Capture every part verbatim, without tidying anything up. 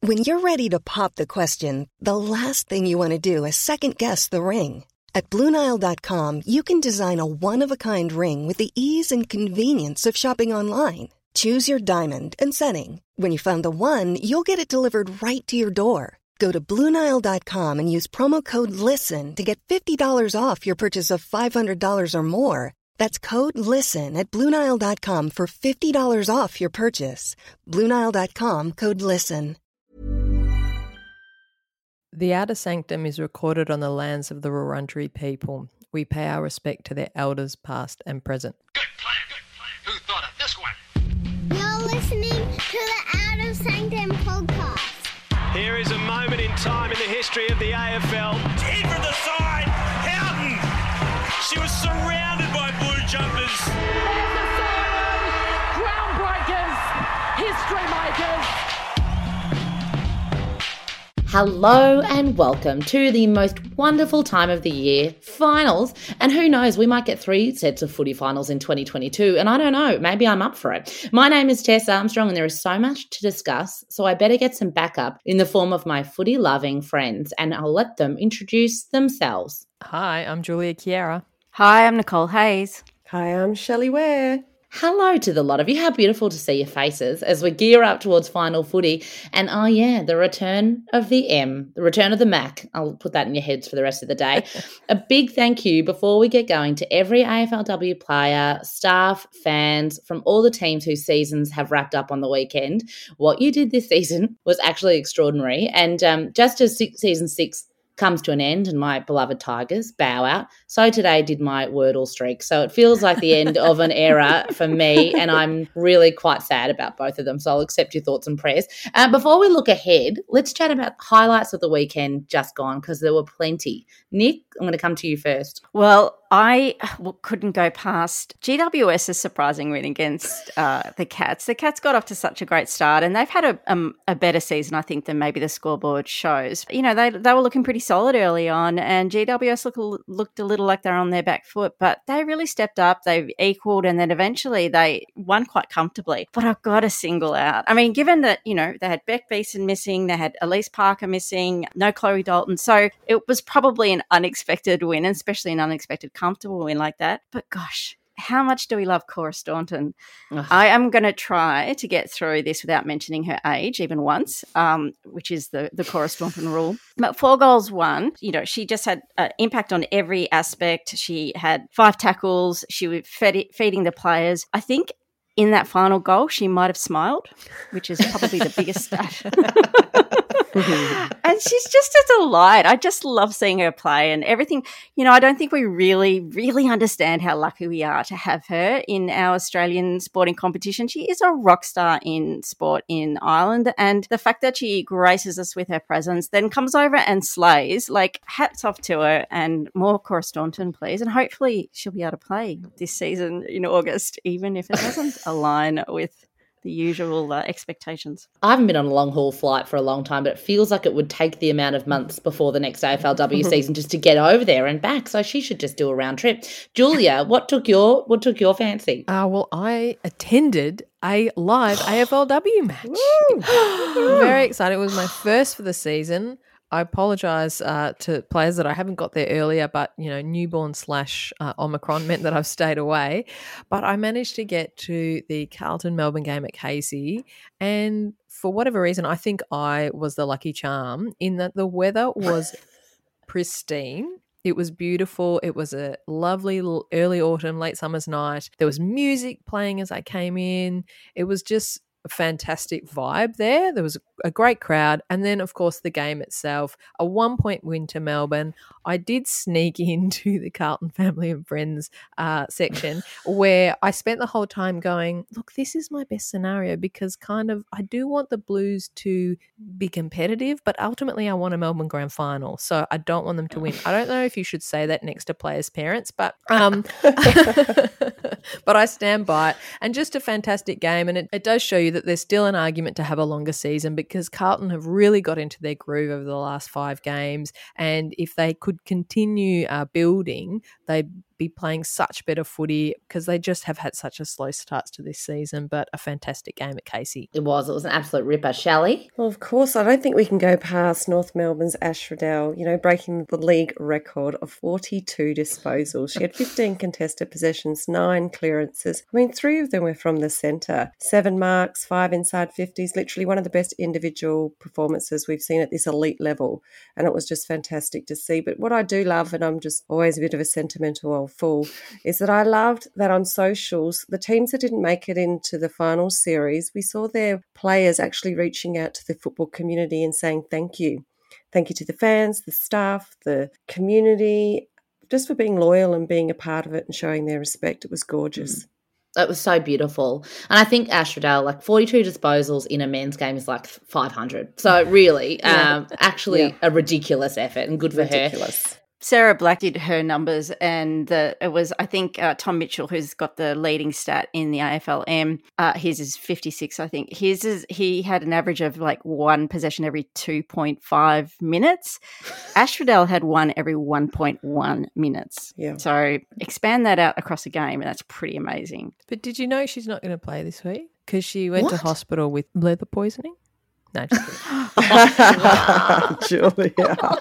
When you're ready to pop the question, the last thing you want to do is second-guess the ring. At Blue Nile dot com, you can design a one-of-a-kind ring with the ease and convenience of shopping online. Choose your diamond and setting. When you find the one, you'll get it delivered right to your door. Go to Blue Nile dot com and use promo code LISTEN to get fifty dollars off your purchase of five hundred dollars or more. That's code LISTEN at Blue Nile dot com for fifty dollars off your purchase. Blue Nile dot com, code LISTEN. The Outer Sanctum is recorded on the lands of the Wurundjeri people. We pay our respect to their elders past and present. Good plan, good plan. Who thought of this one? You're listening to the Outer Sanctum podcast. Here is a moment in time in the history of the A F L. In from the side, Houghton. She was surrounded by blue jumpers. There's the siren. Groundbreakers. History makers. Hello and welcome to the most wonderful time of the year, finals. And who knows, we might get three sets of footy finals in twenty twenty-two. And I don't know, maybe I'm up for it. My name is Tess Armstrong and there is so much to discuss. So I better get some backup in the form of my footy-loving friends and I'll let them introduce themselves. Hi, I'm Julia Chiara. Hi, I'm Nicole Hayes. Hi, I'm Shelley Ware. Hello to the lot of you. How beautiful to see your faces as we gear up towards final footy. And oh yeah, the return of the M, the return of the Mac. I'll put that in your heads for the rest of the day. A big thank you before we get going to every A F L W player, staff, fans from all the teams whose seasons have wrapped up on the weekend. What you did this season was actually extraordinary. And um, just as six, season six comes to an end and my beloved Tigers bow out, so today did my Wordle streak. So it feels like the end of an era for me and I'm really quite sad about both of them. So I'll accept your thoughts and prayers. Uh, before we look ahead, let's chat about highlights of the weekend just gone because there were plenty. Nick, I'm going to come to you first. Well, I couldn't go past G W S's surprising win against uh, the Cats. The Cats got off to such a great start and they've had a, um, a better season, I think, than maybe the scoreboard shows. You know, they they were looking pretty solid early on and G W S look, looked a little like they're on their back foot, but they really stepped up. They've equalled and then eventually they won quite comfortably. But I've got to single out. I mean, given that, you know, they had Beck Beeson missing, they had Elise Parker missing, no Chloe Dalton. So it was probably an unexpected win, especially an unexpected comfortable win like that. But gosh, how much do we love Cora Staunton? Ugh. I am going to try to get through this without mentioning her age even once, um, which is the, the Cora Staunton rule. But four goals won. You know, she just had an impact on every aspect. She had five tackles. She was fed, feeding the players. I think in that final goal, she might have smiled, which is probably the biggest stat. And she's just a delight. I just love seeing her play and everything. You know, I don't think we really, really understand how lucky we are to have her in our Australian sporting competition. She is a rock star in sport in Ireland. And the fact that she graces us with her presence, then comes over and slays, like hats off to her and more Cora Staunton, please. And hopefully she'll be able to play this season in August, even if it doesn't align with the usual uh, expectations. I haven't been on a long haul flight for a long time, but it feels like it would take the amount of months before the next A F L W season just to get over there and back. So she should just do a round trip. Julia, what took your what took your fancy? Uh, well, I attended a live A F L W match. Very excited. It was my first for the season. I apologise uh, to players that I haven't got there earlier, but, you know, newborn slash uh, Omicron meant that I've stayed away. But I managed to get to the Carlton-Melbourne game at Casey, and for whatever reason, I think I was the lucky charm in that the weather was pristine. It was beautiful. It was a lovely early autumn, late summer's night. There was music playing as I came in. It was just a fantastic vibe there. There was a great crowd. And then, of course, the game itself, a one-point win to Melbourne. I did sneak into the Carlton family and friends uh, section where I spent the whole time going, look, this is my best scenario because kind of I do want the Blues to be competitive, but ultimately I want a Melbourne grand final. So I don't want them to win. I don't know if you should say that next to players' parents, but um, but I stand by it. And just a fantastic game. And it, it does show you that there's still an argument to have a longer season because Carlton have really got into their groove over the last five games. And if they could continue uh, building, they'd be playing such better footy because they just have had such a slow start to this season, but a fantastic game at Casey. It was. It was an absolute ripper. Shelley? Well, of course, I don't think we can go past North Melbourne's Ash Riddell, you know, breaking the league record of forty-two disposals. She had fifteen contested possessions, nine clearances. I mean, three of them were from the centre. Seven marks, five inside fifties, literally one of the best individual performances we've seen at this elite level. And it was just fantastic to see. But what I do love, and I'm just always a bit of a sentimental old fool, is that I loved that on socials, the teams that didn't make it into the final series, we saw their players actually reaching out to the football community and saying thank you. Thank you to the fans, the staff, the community, just for being loyal and being a part of it and showing their respect. It was gorgeous. Mm. It was so beautiful. And I think Ash Riddell, like forty-two disposals in a men's game is like five hundred. So really, yeah. um, actually yeah. a ridiculous effort and good for ridiculous. her. Sarah Black did her numbers, and the, it was, I think, uh, Tom Mitchell, who's got the leading stat in the A F L M. Uh, his is fifty-six, I think. His is, he had an average of like one possession every two point five minutes. Ash Riddell had one every one point one minutes. Yeah. So expand that out across a game, and that's pretty amazing. But did you know she's not going to play this week? Because she went What? to hospital with leather poisoning? No, just Julia.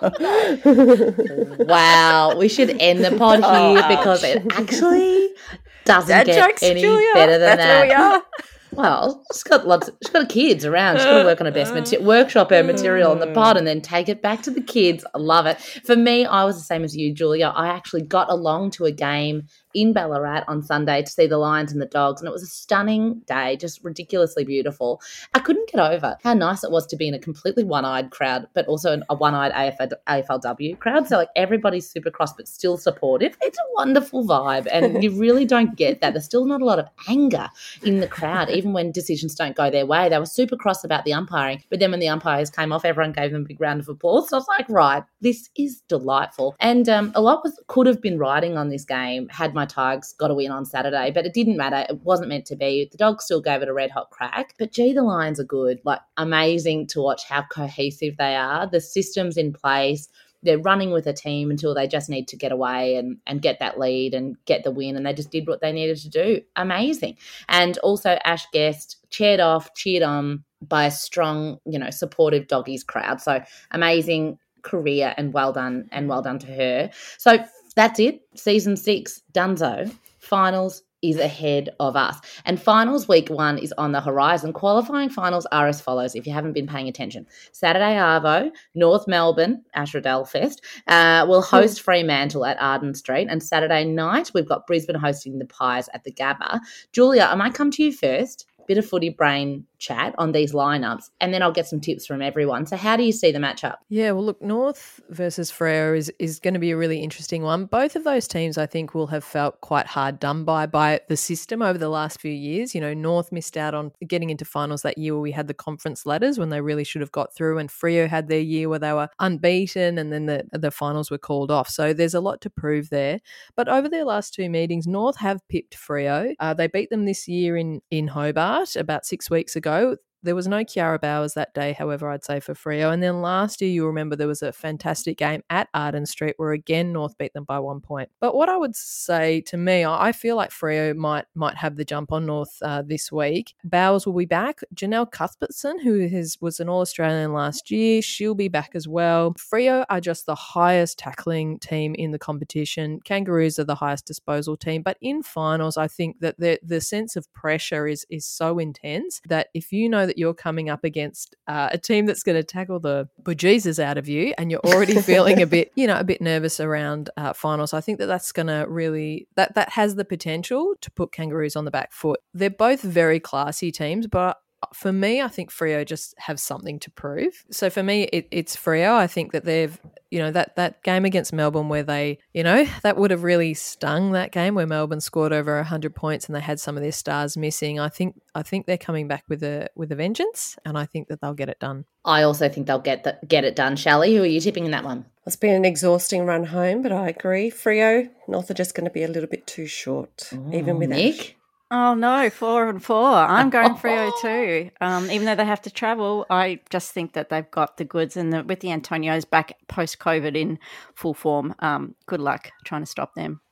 Wow. We should end the pod here because it actually doesn't Dad get jokes, any Julia. better than That's that. where we are. Well, she's got lots. Of, she's got kids around. She's got to work on her best material, workshop her material on the pod, and then take it back to the kids. I love it. For me, I was the same as you, Julia. I actually got along to a game in Ballarat on Sunday to see the Lions and the Dogs, and it was a stunning day, just ridiculously beautiful. I couldn't get over how nice it was to be in a completely one-eyed crowd, but also a one-eyed A F L W crowd. So like everybody's super cross, but still supportive. It's a wonderful vibe, and you really don't get that. There's still not a lot of anger in the crowd, even when decisions don't go their way. They were super cross about the umpiring, but then when the umpires came off, everyone gave them a big round of applause. So I was like, right, this is delightful. And um, a lot was, could have been riding on this game had my Tigers got a win on Saturday, but it didn't matter. It wasn't meant to be. The Dogs still gave it a red hot crack. But gee, the Lions are good. Like, amazing to watch how cohesive they are. The system's in place. They're running with a team until they just need to get away and, and get that lead and get the win, and they just did what they needed to do. Amazing. And also Ash Guest cheered off, cheered on by a strong, you know, supportive Doggies crowd. So amazing career and well done and well done to her. So that's it. Season six, donezo. Finals is ahead of us. And finals week one is on the horizon. Qualifying finals are as follows, if you haven't been paying attention. Saturday, Arvo, North Melbourne, Ash Riddell Fest, uh, will host Fremantle at Arden Street. And Saturday night, we've got Brisbane hosting the Pies at the Gabba. Julia, I might come to you first. Bit of footy brain chat on these lineups, and then I'll get some tips from everyone. So how do you see the matchup? Yeah, well, look, North versus Freo is, is going to be a really interesting one. Both of those teams, I think, will have felt quite hard done by by the system over the last few years. You know, North missed out on getting into finals that year where we had the conference ladders when they really should have got through, and Freo had their year where they were unbeaten and then the, the finals were called off. So there's a lot to prove there. But over their last two meetings, North have pipped Freo. Uh, they beat them this year in, in Hobart about six weeks ago. There was no Kiara Bowers that day, however, I'd say for Freo. And then last year, you remember there was a fantastic game at Arden Street where, again, North beat them by one point. But what I would say to me, I feel like Freo might might have the jump on North uh, this week. Bowers will be back. Janelle Cuthbertson, who has, was an All-Australian last year, she'll be back as well. Freo are just the highest tackling team in the competition. Kangaroos are the highest disposal team. But in finals, I think that the, the sense of pressure is, is so intense that if you know that you're coming up against uh, a team that's going to tackle the bejesus out of you and you're already feeling a bit, you know, a bit nervous around uh, finals, I think that that's going to really, that, that has the potential to put Kangaroos on the back foot. They're both very classy teams, but for me, I think Freo just have something to prove. So for me, it, it's Freo. I think that they've, you know, that, that game against Melbourne where they, you know, that would have really stung, that game where Melbourne scored over one hundred points and they had some of their stars missing. I think I think they're coming back with a with a vengeance, and I think that they'll get it done. I also think they'll get the, get it done. Shelley, who are you tipping in that one? It's been an exhausting run home, but I agree. Freo, North are just going to be a little bit too short, Ooh, even with Nick? Ash. Oh, no, four and four. I'm going Freo too. Um, even though they have to travel, I just think that they've got the goods. And the, with the Antonios back post-COVID in full form, um, good luck trying to stop them.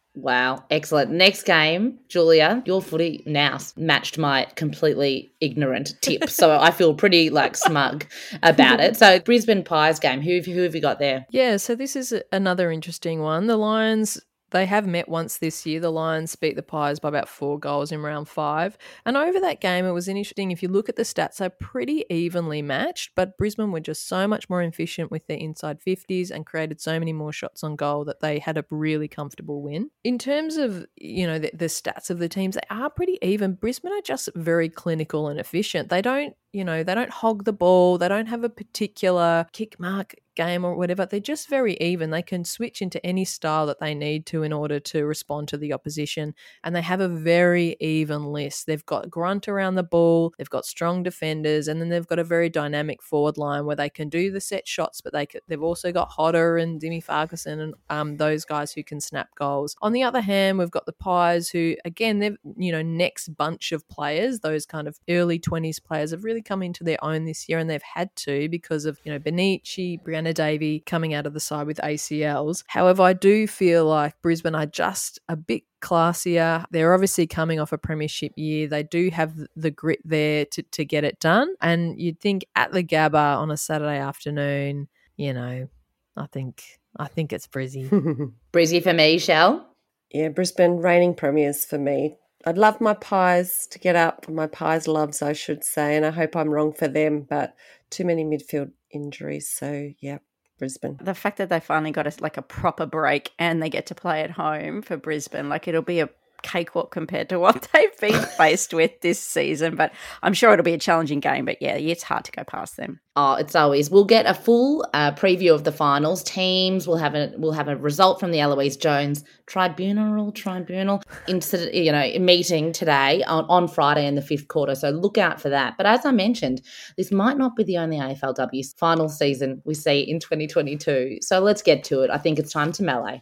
Wow, excellent. Next game, Julia, your footy now matched my completely ignorant tip. So I feel pretty like smug about it. So Brisbane Pies game, who, who have you got there? Yeah, so this is another interesting one. The Lions, they have met once this year. The Lions beat the Pies by about four goals in round five. And over that game, it was interesting. If you look at the stats, they're pretty evenly matched, but Brisbane were just so much more efficient with their inside fifties and created so many more shots on goal that they had a really comfortable win. In terms of, you know, the, the stats of the teams, they are pretty even. Brisbane are just very clinical and efficient. They don't, you know, they don't hog the ball. They don't have a particular kick mark game or whatever. They're just very even. They can switch into any style that they need to in order to respond to the opposition. And they have a very even list. They've got grunt around the ball. They've got strong defenders. And then they've got a very dynamic forward line where they can do the set shots, but they can, they've also got Hodder and Dimmy Farquharson and um, those guys who can snap goals. On the other hand, we've got the Pies who, again, they've, you know, next bunch of players, those kind of early twenties players have really come into their own this year, and they've had to because of, you know, Benici, Brianna Davey coming out of the side with A C Ls. However, I do feel like Brisbane are just a bit classier. They're obviously coming off a premiership year. They do have the grit there to, to get it done. And you'd think at the Gabba on a Saturday afternoon, you know, I think I think it's Brizzy. Brizzy for me, Shell. Yeah, Brisbane reigning premiers for me. I'd love my Pies to get up, my Pies loves, I should say, and I hope I'm wrong for them, but too many midfield injuries, so yeah, Brisbane. The fact that they finally got a, like a proper break and they get to play at home for Brisbane, like it'll be a cakewalk compared to what they've been faced with this season, but I'm sure it'll be a challenging game, but yeah, it's hard to go past them. Oh, it's always. We'll get a full uh, preview of the finals. Teams will have a we'll have a result from the Eloise Jones Tribunal Tribunal incident, you know, meeting today on, on Friday in the fifth quarter. So look out for that. But as I mentioned, this might not be the only A F L W final season we see in twenty twenty-two. So let's get to it. I think it's time to melee.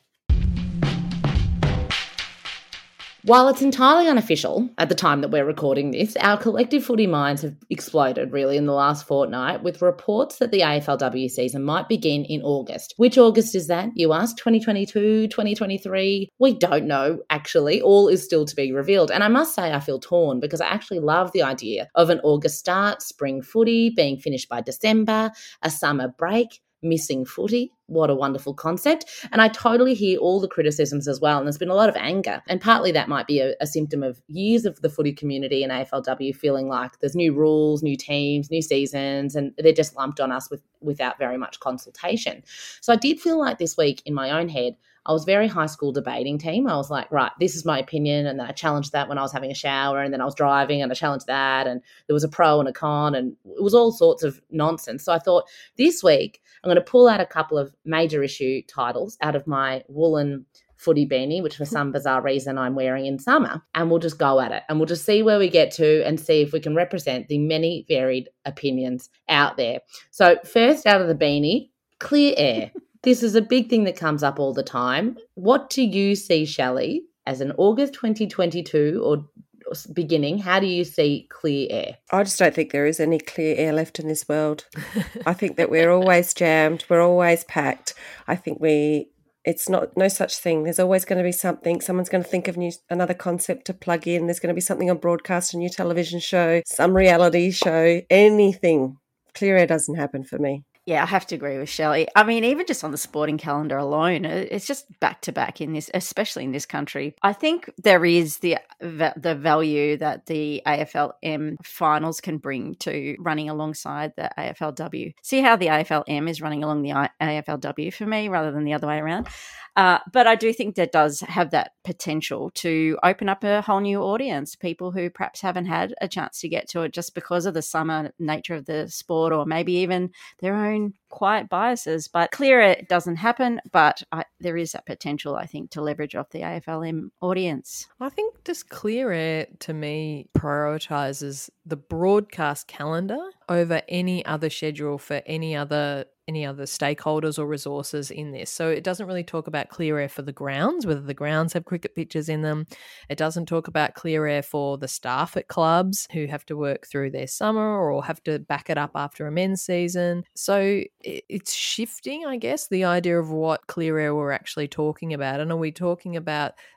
While it's entirely unofficial at the time that we're recording this, our collective footy minds have exploded really in the last fortnight with reports that the A F L W season might begin in August. Which August is that, you ask? twenty twenty-two, twenty twenty-three? We don't know, actually. All is still to be revealed. And I must say I feel torn because I actually love the idea of an August start, spring footy being finished by December, a summer break, missing footy. What a wonderful concept. And I totally hear all the criticisms as well. And there's been a lot of anger. And partly that might be a, a symptom of years of the footy community and A F L W feeling like there's new rules, new teams, new seasons, and they're just lumped on us with, without very much consultation. So I did feel like this week in my own head, I was very high school debating team. I was like, right, this is my opinion. And then I challenged that when I was having a shower, and then I was driving and I challenged that. And there was a pro and a con, and it was all sorts of nonsense. So I thought this week I'm going to pull out a couple of major issue titles out of my woolen footy beanie, which for some bizarre reason I'm wearing in summer, and we'll just go at it. And we'll just see where we get to and see if we can represent the many varied opinions out there. So first out of the beanie, clear air. This is a big thing that comes up all the time. What do you see, Shelley, as an August twenty twenty-two or beginning? How do you see clear air? I just don't think there is any clear air left in this world. I think that we're always jammed. We're always packed. I think we... It's not no such thing. There's always going to be something. Someone's going to think of new, another concept to plug in. There's going to be something on broadcast, a new television show, some reality show, anything. Clear air doesn't happen for me. Yeah, I have to agree with Shelley. I mean, even just on the sporting calendar alone, it's just back to back in this, especially in this country. I think there is the the value that the A F L M finals can bring to running alongside the A F L W. See how the A F L M is running along the A F L W for me rather than the other way around. Uh, but I do think that does have that potential to open up a whole new audience, people who perhaps haven't had a chance to get to it just because of the summer nature of the sport, or maybe even their own quiet biases. But clear it doesn't happen, but I, there is that potential, I think, to leverage off the A F L M audience. I think just clear air, to me, prioritises the broadcast calendar over any other schedule for any other any other stakeholders or resources in this. So it doesn't really talk about clear air for the grounds, whether the grounds have cricket pitches in them. It doesn't talk about clear air for the staff at clubs who have to work through their summer or have to back it up after a men's season. So it's shifting, I guess, the idea of what clear air we're actually talking about. And are we talking about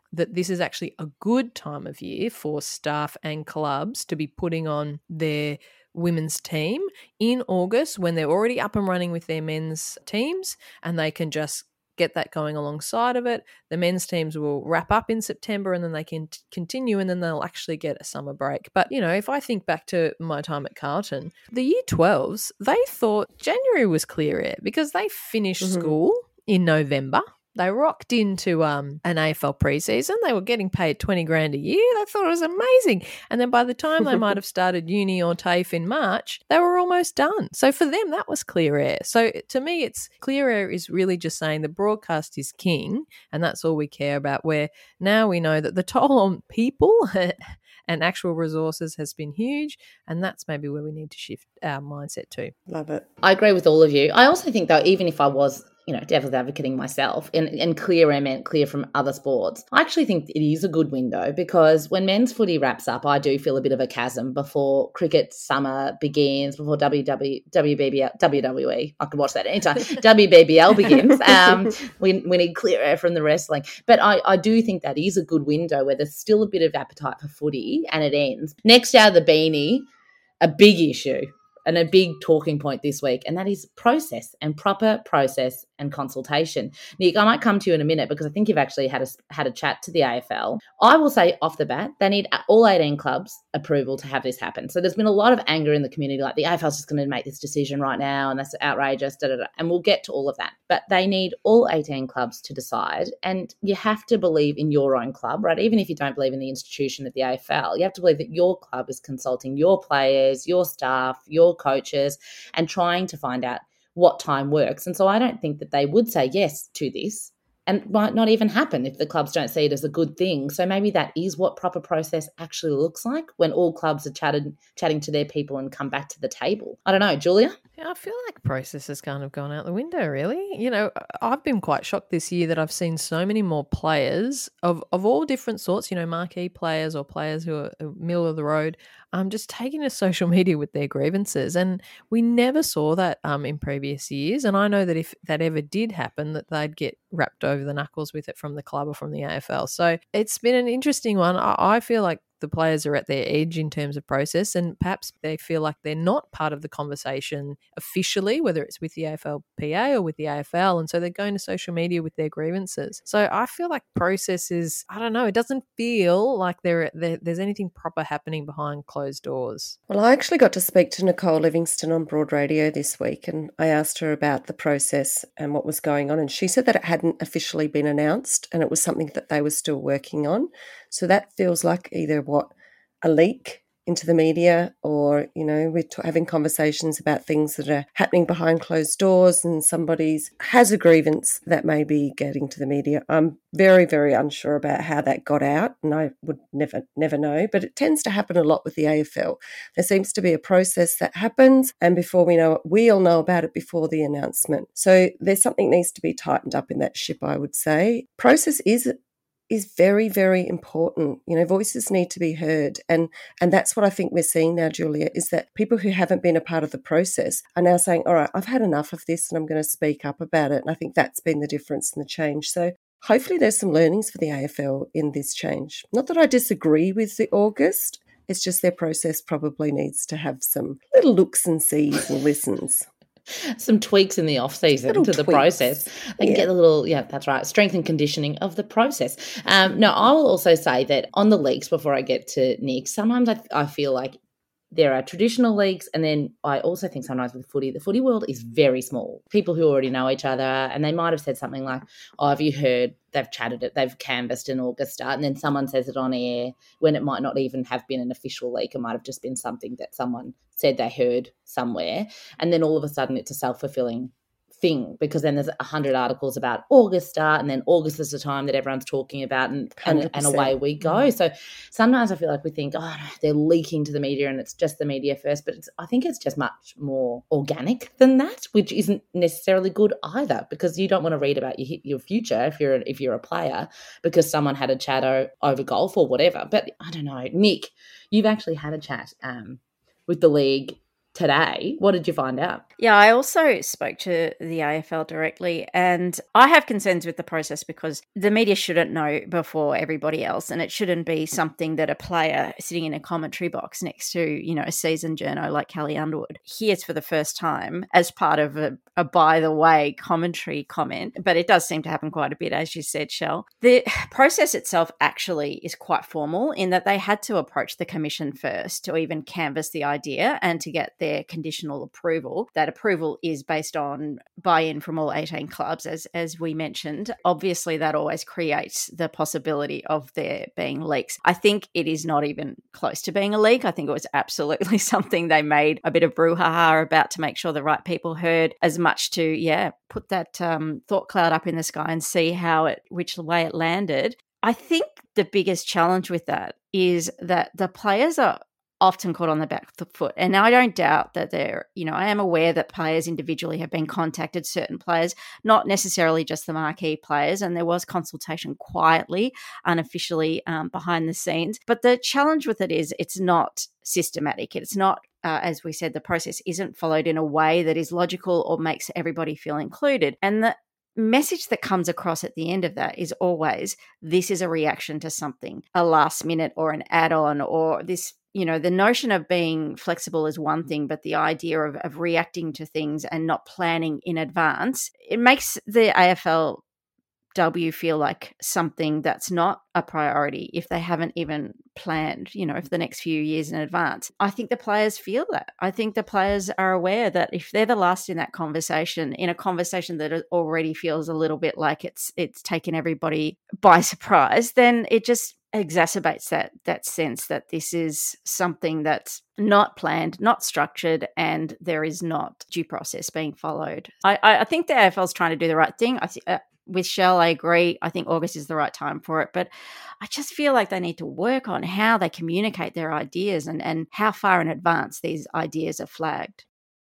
that this is actually a good time of year for staff and clubs to be putting on their women's team in August when they're already up and running with their men's teams, and they can just get that going alongside of it. The men's teams will wrap up in September and then they can t- continue and then they'll actually get a summer break. But, you know, if I think back to my time at Carlton, the year twelves, they thought January was clear air because they finished mm-hmm. school in November. They rocked into um, an A F L preseason. They were getting paid twenty grand a year. They thought it was amazing. And then by the time they might have started uni or TAFE in March, they were almost done. So for them, that was clear air. So to me, it's clear air is really just saying the broadcast is king and that's all we care about, where now we know that the toll on people and actual resources has been huge, and that's maybe where we need to shift our mindset to. Love it. I agree with all of you. I also think, though, even if I was, you know, devil's advocating myself, and, and clear I meant clear from other sports, I actually think it is a good window because when men's footy wraps up, I do feel a bit of a chasm before cricket summer begins, before W W, W B B L, W W E, I could watch that anytime, W B B L begins. Um, we, we need clear air from the wrestling. But I, I do think that is a good window where there's still a bit of appetite for footy and it ends. Next out of the beanie, a big issue and a big talking point this week, and that is process and proper process and consultation. Nick, I might come to you in a minute because I think you've actually had a, had a chat to the A F L. I will say off the bat, they need all eighteen clubs approval to have this happen. So there's been a lot of anger in the community, like the A F L's just going to make this decision right now and that's outrageous, da, da, da. And we'll get to all of that. But they need all eighteen clubs to decide, and you have to believe in your own club, right? Even if you don't believe in the institution of the A F L, you have to believe that your club is consulting your players, your staff, your coaches, and trying to find out what time works. And so I don't think that they would say yes to this, and might not even happen if the clubs don't see it as a good thing. So maybe that is what proper process actually looks like when all clubs are chatted, chatting to their people and come back to the table. I don't know, Julia? Yeah, I feel like process has kind of gone out the window, really. You know, I've been quite shocked this year that I've seen so many more players of, of all different sorts, you know, marquee players or players who are middle of the road, um, just taking to social media with their grievances. And we never saw that um, in previous years. And I know that if that ever did happen, that they'd get wrapped over the knuckles with it from the club or from the A F L. So it's been an interesting one. I, I feel like the players are at their edge in terms of process, and perhaps they feel like they're not part of the conversation officially, whether it's with the A F L P A or with the A F L, and so they're going to social media with their grievances. So I feel like process is, I don't know, it doesn't feel like there, there there's anything proper happening behind closed doors. Well, I actually got to speak to Nicole Livingston on Broad Radio this week, and I asked her about the process and what was going on, and she said that it hadn't officially been announced and it was something that they were still working on. So that feels like either what, a leak into the media, or, you know, we're t- having conversations about things that are happening behind closed doors and somebody's has a grievance that may be getting to the media. I'm very, very unsure about how that got out, and I would never, never know, but it tends to happen a lot with the A F L. There seems to be a process that happens, and before we know it, we all know about it before the announcement. So there's something needs to be tightened up in that ship, I would say. Process is is very, very important. You know, voices need to be heard. And and that's what I think we're seeing now, Julia, is that people who haven't been a part of the process are now saying, all right, I've had enough of this and I'm going to speak up about it. And I think that's been the difference in the change. So hopefully there's some learnings for the A F L in this change. Not that I disagree with the August, it's just their process probably needs to have some little looks and sees and listens. Some tweaks in the off season little to the tweaks. Process. They can yeah. get a little, yeah, that's right, strength and conditioning of the process. Um, no, I will also say that on the leagues, before I get to Nick, sometimes I, I feel like there are traditional leagues, and then I also think sometimes with footy, the footy world is very small. People who already know each other, and they might have said something like, oh, have you heard, they've chatted it, they've canvassed an August start, and then someone says it on air when it might not even have been an official leak. It might have just been something that someone said they heard somewhere, and then all of a sudden it's a self-fulfilling thing, because then there's a hundred articles about August start, and then August is the time that everyone's talking about, and, and and away we go. So sometimes I feel like we think, oh, no, they're leaking to the media and it's just the media first, but it's, I think it's just much more organic than that, which isn't necessarily good either, because you don't want to read about your your future if you're if you're a player because someone had a chat over golf or whatever. But I don't know, Nick, you've actually had a chat um, with the league. today. What did you find out? Yeah, I also spoke to the A F L directly, and I have concerns with the process because the media shouldn't know before everybody else, and it shouldn't be something that a player sitting in a commentary box next to, you know, a seasoned journo like Kelly Underwood hears for the first time as part of a, a by the way commentary comment. But it does seem to happen quite a bit, as you said, Shell. The process itself actually is quite formal in that they had to approach the commission first to even canvass the idea and to get their conditional approval. That approval is based on buy-in from all eighteen clubs, as as we mentioned. Obviously, that always creates the possibility of there being leaks. I think it is not even close to being a leak. I think it was absolutely something they made a bit of brouhaha about to make sure the right people heard, as much to, yeah, put that um, thought cloud up in the sky and see how it, which way it landed. I think the biggest challenge with that is that the players are often caught on the back foot. And I don't doubt that they're, you know, I am aware that players individually have been contacted, certain players, not necessarily just the marquee players, and there was consultation quietly, unofficially um, behind the scenes. But the challenge with it is it's not systematic. It's not, uh, as we said, the process isn't followed in a way that is logical or makes everybody feel included. And the message that comes across at the end of that is always, this is a reaction to something, a last minute or an add-on, or this, you know, the notion of being flexible is one thing, but the idea of, of reacting to things and not planning in advance, it makes the A F L W feel like something that's not a priority if they haven't even planned, you know, for the next few years in advance. I think the players feel that. I think the players are aware that if they're the last in that conversation, in a conversation that already feels a little bit like it's it's taken everybody by surprise, then it just exacerbates that that sense that this is something that's not planned, not structured, and there is not due process being followed. I, I think the A F L is trying to do the right thing. I th- uh, with Shell, I agree. I think August is the right time for it, but I just feel like they need to work on how they communicate their ideas and, and how far in advance these ideas are flagged.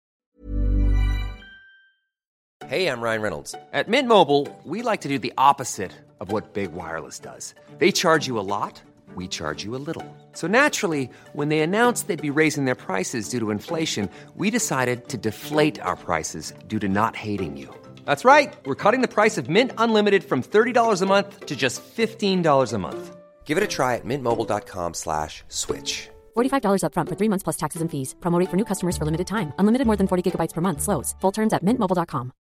Hey, I'm Ryan Reynolds. At Mint Mobile, we like to do the opposite of what Big Wireless does. They charge you a lot, we charge you a little. So naturally, when they announced they'd be raising their prices due to inflation, we decided to deflate our prices due to not hating you. That's right. We're cutting the price of Mint Unlimited from thirty dollars a month to just fifteen dollars a month. Give it a try at mintmobile.com slash switch. forty-five dollars up front for three months plus taxes and fees. Promo rate for new customers for limited time. Unlimited more than forty gigabytes per month. Slows full terms at mint mobile dot com.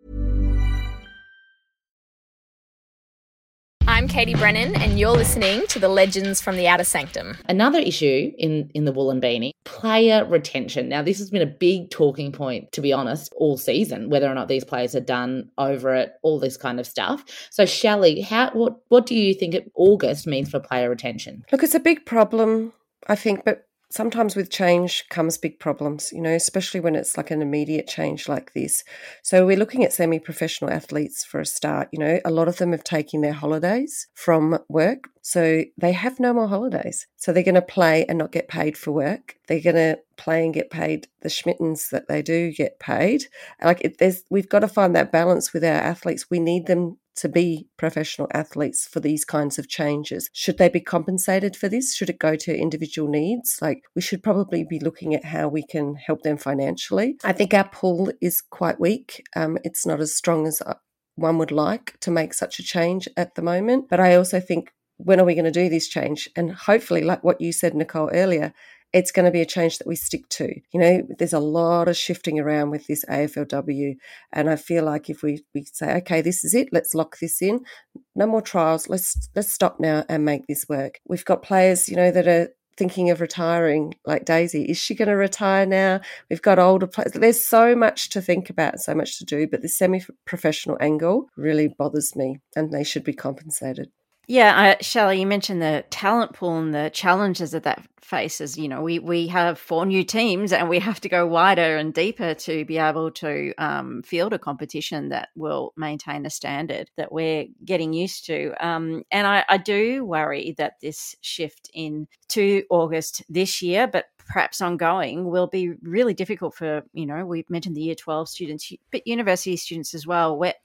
I'm Katie Brennan, and you're listening to the Legends from the Outer Sanctum. Another issue in, in the Woolen Beanie, player retention. Now, this has been a big talking point, to be honest, all season, whether or not these players are done over it, all this kind of stuff. So, Shelley, how what, what do you think August means for player retention? Look, it's a big problem, I think, but sometimes with change comes big problems, you know, especially when it's like an immediate change like this. So we're looking at semi-professional athletes for a start. You know, a lot of them have taken their holidays from work. So they have no more holidays. So they're going to play and not get paid for work. They're going to play and get paid the schmittens that they do get paid. Like it, there's, we've got to find that balance with our athletes. We need them to be professional athletes for these kinds of changes. Should they be compensated for this? Should it go to individual needs? Like we should probably be looking at how we can help them financially. I think our pool is quite weak. Um, it's not as strong as one would like to make such a change at the moment. But I also think, when are we going to do this change? And hopefully, like what you said, Nicole, earlier, it's going to be a change that we stick to. You know, there's a lot of shifting around with this A F L W. And I feel like if we, we say, okay, this is it, let's lock this in, no more trials, let's let's stop now and make this work. We've got players, you know, that are thinking of retiring, like Daisy. Is she going to retire now? We've got older players. There's so much to think about, so much to do, but the semi-professional angle really bothers me, and they should be compensated. Yeah, uh, Shelley, you mentioned the talent pool and the challenges that that faces. You know, we we have four new teams and we have to go wider and deeper to be able to um, field a competition that will maintain a standard that we're getting used to. Um, and I, I do worry that this shift in to August this year, but perhaps ongoing, will be really difficult for, you know, we've mentioned the year twelve students, but university students as well, where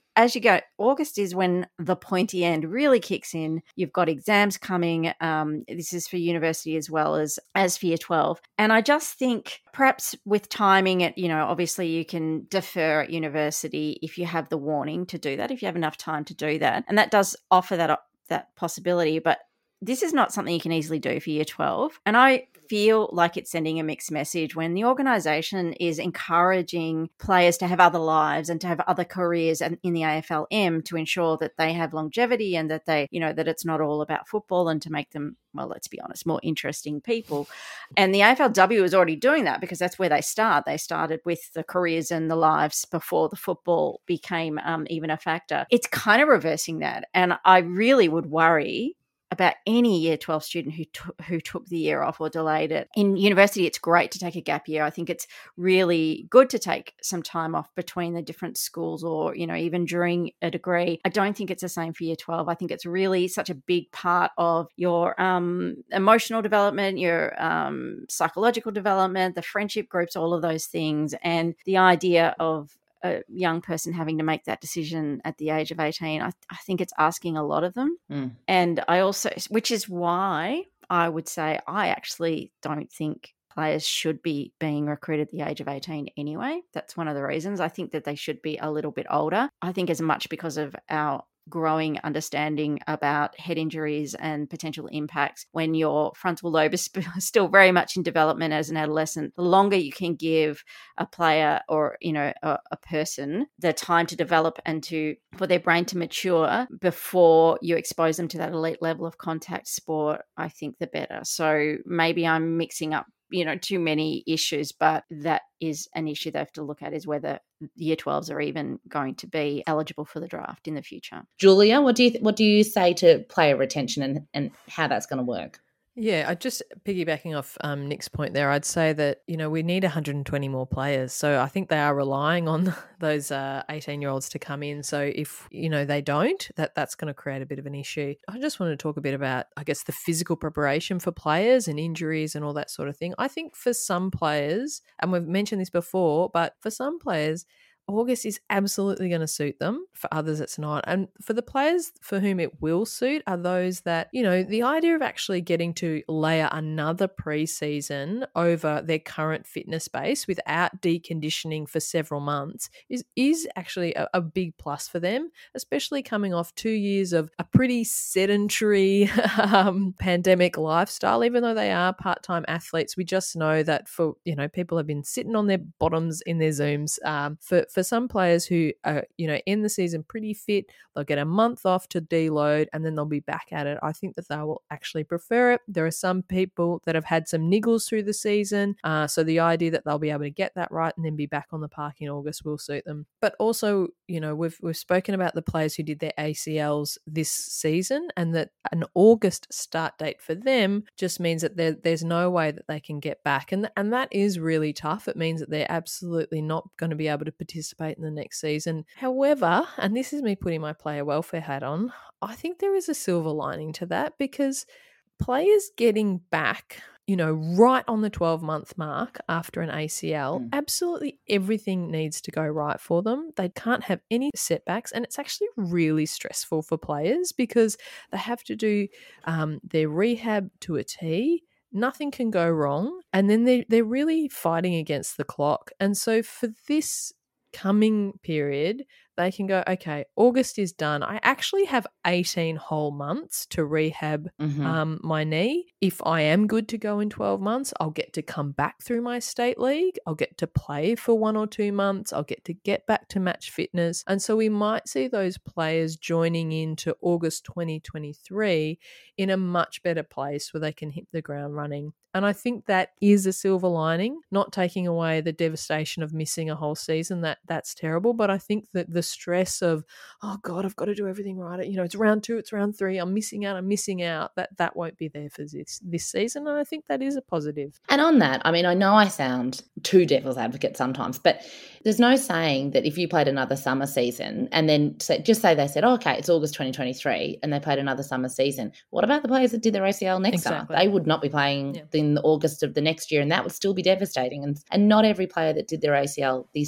as you go, August is when the pointy end really kicks in. You've got exams coming. Um, this is for university as well as, as for year twelve. And I just think perhaps with timing it, you know, obviously you can defer at university if you have the warning to do that, if you have enough time to do that. And that does offer that, that possibility. But this is not something you can easily do for year twelve. And I feel like it's sending a mixed message when the organisation is encouraging players to have other lives and to have other careers in the A F L M to ensure that they have longevity and that they, you know, that it's not all about football and to make them, well, let's be honest, more interesting people. And the A F L W is already doing that because that's where they start. They started with the careers and the lives before the football became um, even a factor. It's kind of reversing that. And I really would worry about any year twelve student who t- who took the year off or delayed it. In university, it's great to take a gap year. I think it's really good to take some time off between the different schools or, you know, even during a degree. I don't think it's the same for year twelve. I think it's really such a big part of your um, emotional development, your um, psychological development, the friendship groups, all of those things. And the idea of a young person having to make that decision at the age of eighteen, I, I think it's asking a lot of them. Mm. And I also, which is why I would say I actually don't think players should be being recruited at the age of eighteen anyway. That's one of the reasons. I think that they should be a little bit older. I think as much because of our growing understanding about head injuries and potential impacts when your frontal lobe is still very much in development as an adolescent. The longer you can give a player or, you know, a, a person the time to develop and to for their brain to mature before you expose them to that elite level of contact sport, I think the better. So maybe I'm mixing up, you know, too many issues, but that is an issue they have to look at, is whether year twelves are even going to be eligible for the draft in the future. Julia, what do you th- what do you say to player retention and, and how that's going to work? Yeah, I just piggybacking off um, Nick's point there, I'd say that, you know, we need one hundred twenty more players. So I think they are relying on those uh, eighteen-year-olds to come in. So if, you know, they don't, that that's going to create a bit of an issue. I just want to talk a bit about, I guess, the physical preparation for players and injuries and all that sort of thing. I think for some players, and we've mentioned this before, but for some players, August is absolutely going to suit them. For others, it's not. And for the players for whom it will suit are those that, you know, the idea of actually getting to layer another preseason over their current fitness base without deconditioning for several months is, is actually a, a big plus for them, especially coming off two years of a pretty sedentary um, pandemic lifestyle. Even though they are part-time athletes, we just know that for, you know, people have been sitting on their bottoms in their Zooms um, for, for For some players who are, you know, in the season pretty fit, they'll get a month off to deload and then they'll be back at it. I think that they will actually prefer it. There are some people that have had some niggles through the season, uh, so the idea that they'll be able to get that right and then be back on the park in August will suit them. But also, you know, we've we've spoken about the players who did their A C Ls this season, and that an August start date for them just means that there, there's no way that they can get back, and and that is really tough. It means that they're absolutely not going to be able to participate in the next season. However, and this is me putting my player welfare hat on, I think there is a silver lining to that, because players getting back, you know, right on the twelve-month mark after an A C L, mm. absolutely everything needs to go right for them. They can't have any setbacks, and it's actually really stressful for players because they have to do um, their rehab to a T. Nothing can go wrong, and then they they're really fighting against the clock. And so for this coming period, they can go, okay, August is done. I actually have eighteen whole months to rehab mm-hmm. um, my knee. If I am good to go in twelve months, I'll get to come back through my state league. I'll get to play for one or two months. I'll get to get back to match fitness. And so we might see those players joining into August twenty twenty-three in a much better place where they can hit the ground running. And I think that is a silver lining, not taking away the devastation of missing a whole season. That that's terrible. But I think that the stress of, oh God, I've got to do everything right. You know, it's round two, it's round three. I'm missing out. I'm missing out. That that won't be there for this this season. And I think that is a positive. And on that, I mean, I know I sound too devil's advocate sometimes, but there's no saying that if you played another summer season and then say, just say they said, oh, okay, it's August twenty twenty-three and they played another summer season. What about the players that did their A C L next exactly. summer? They would not be playing yeah. in August of the next year, and that would still be devastating. And and not every player that did their A C L this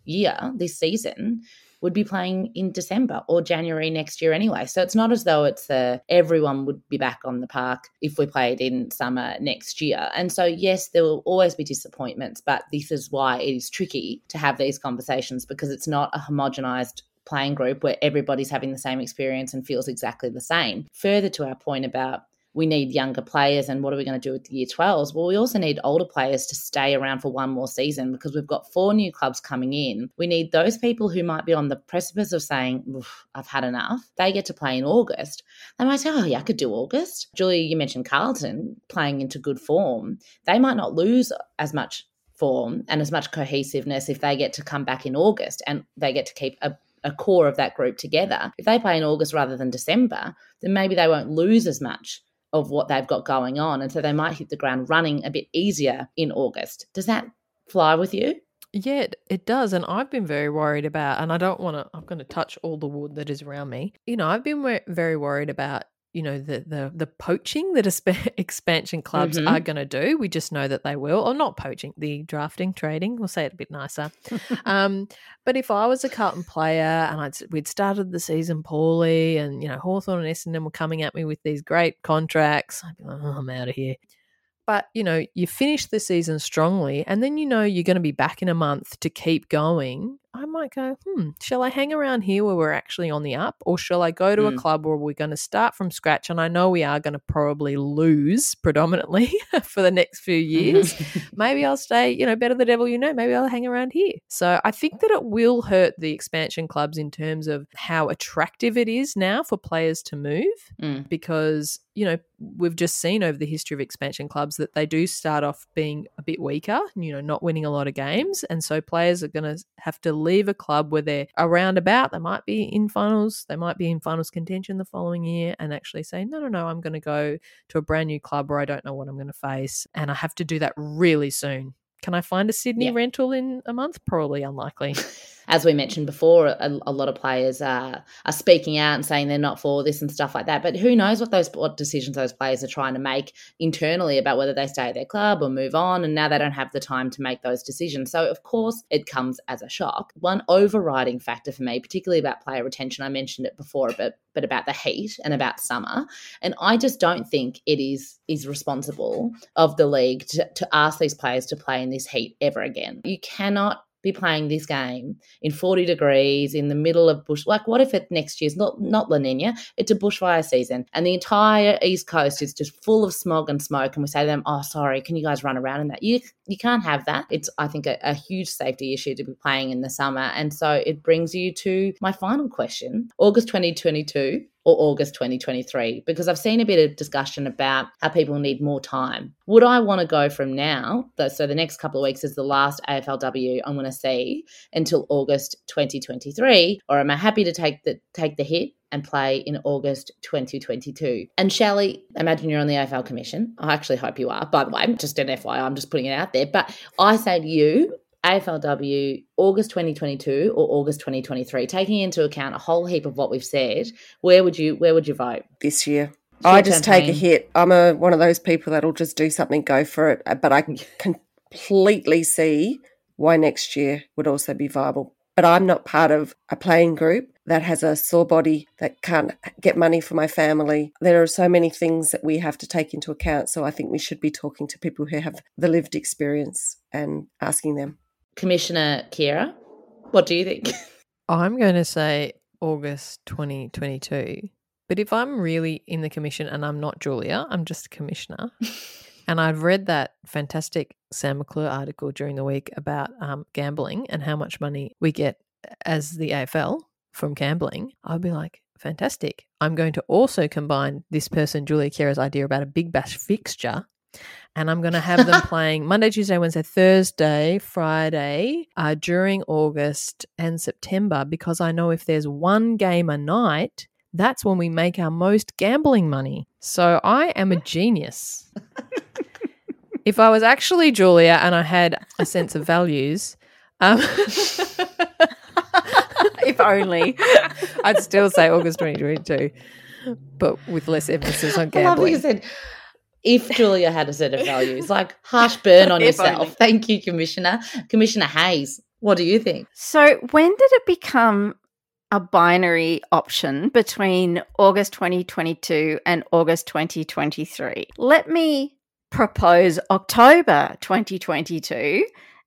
year, this season, would be playing in December or January next year anyway. So it's not as though it's a, everyone would be back on the park if we played in summer next year. And so, yes, there will always be disappointments, but this is why it is tricky to have these conversations, because it's not a homogenised playing group where everybody's having the same experience and feels exactly the same. Further to our point about we need younger players and what are we going to do with the year twelves? Well, we also need older players to stay around for one more season, because we've got four new clubs coming in. We need those people who might be on the precipice of saying, I've had enough. They get to play in August. They might say, oh, yeah, I could do August. Julia, you mentioned Carlton playing into good form. They might not lose as much form and as much cohesiveness if they get to come back in August and they get to keep a a core of that group together. If they play in August rather than December, then maybe they won't lose as much of what they've got going on. And so they might hit the ground running a bit easier in August. Does that fly with you? Yeah, it, it does. And I've been very worried about, and I don't want to, I'm going to touch all the wood that is around me. You know, I've been we- very worried about, you know, the the the poaching that esp- expansion clubs Mhm. are going to do. We just know that they will, or not poaching, the drafting, trading. We'll say it a bit nicer. um, but if I was a Carlton player and I'd, we'd started the season poorly, and you know Hawthorn and Essendon were coming at me with these great contracts, I'd be like, oh, I'm out of here. But, you know, you finish the season strongly and then you know you're going to be back in a month to keep going. I might go, hmm, shall I hang around here where we're actually on the up, or shall I go to Mm. a club where we're going to start from scratch and I know we are going to probably lose predominantly for the next few years? Maybe I'll stay, you know, better the devil you know, maybe I'll hang around here. So I think that it will hurt the expansion clubs in terms of how attractive it is now for players to move Mm. because, you know, we've just seen over the history of expansion clubs that they do start off being a bit weaker, you know, not winning a lot of games. And so players are going to have to leave a club where they're around about, they might be in finals, they might be in finals contention the following year, and actually say, no, no, no, I'm going to go to a brand new club where I don't know what I'm going to face. And I have to do that really soon. Can I find a Sydney Yeah. rental in a month? Probably unlikely. As we mentioned before, a, a lot of players are, are speaking out and saying they're not for this and stuff like that. But who knows what those what decisions those players are trying to make internally about whether they stay at their club or move on. And now they don't have the time to make those decisions. So, of course, it comes as a shock. One overriding factor for me, particularly about player retention, I mentioned it before, but, but about the heat and about summer. And I just don't think it is, is responsible of the league to, to ask these players to play in this heat ever again. You cannot be playing this game in forty degrees in the middle of bush. Like, what if it next year's not not La Niña, it's a bushfire season and the entire East Coast is just full of smog and smoke, and we say to them, oh, sorry, can you guys run around in that? You you can't have that. It's, I think, a, a huge safety issue to be playing in the summer. And so it brings you to my final question, August twenty twenty-two or August twenty twenty-three, because I've seen a bit of discussion about how people need more time. Would I want to go from now, so the next couple of weeks is the last A F L W I'm going to see, until August twenty twenty-three, or am I happy to take the take the hit and play in August twenty twenty-two? And Shelley, imagine you're on the A F L Commission. I actually hope you are, by the way, just an F Y I, I'm just putting it out there. But I say to you, A F L W, August twenty twenty-two or August twenty twenty-three, taking into account a whole heap of what we've said, where would you where would you vote? This year. Short I just take a campaign. hit. I'm a one of those people that'll just do something, go for it. But I completely see why next year would also be viable. But I'm not part of a playing group that has a sore body, that can't get money for my family. There are so many things that we have to take into account. So I think we should be talking to people who have the lived experience and asking them. Commissioner Kira, what do you think? I'm going to say August twenty twenty-two. But if I'm really in the commission and I'm not Julia, I'm just a commissioner, and I've read that fantastic Sam McClure article during the week about um, gambling and how much money we get as the A F L from gambling, I'd be like, fantastic. I'm going to also combine this person, Julia Kira's idea about a big bash fixture, and I'm going to have them playing Monday, Tuesday, Wednesday, Thursday, Friday uh, during August and September, because I know if there's one game a night, that's when we make our most gambling money. So I am a genius. If I was actually Julia and I had a sense of values, um, if only, I'd still say August twenty twenty-two, but with less emphasis on I love what gambling. you said. If Julia had a set of values, like harsh burn on If yourself. only. Thank you, Commissioner. Commissioner Hayes, What do you think? So when did it become a binary option between August twenty twenty-two and August twenty twenty-three? Let me propose October twenty twenty-two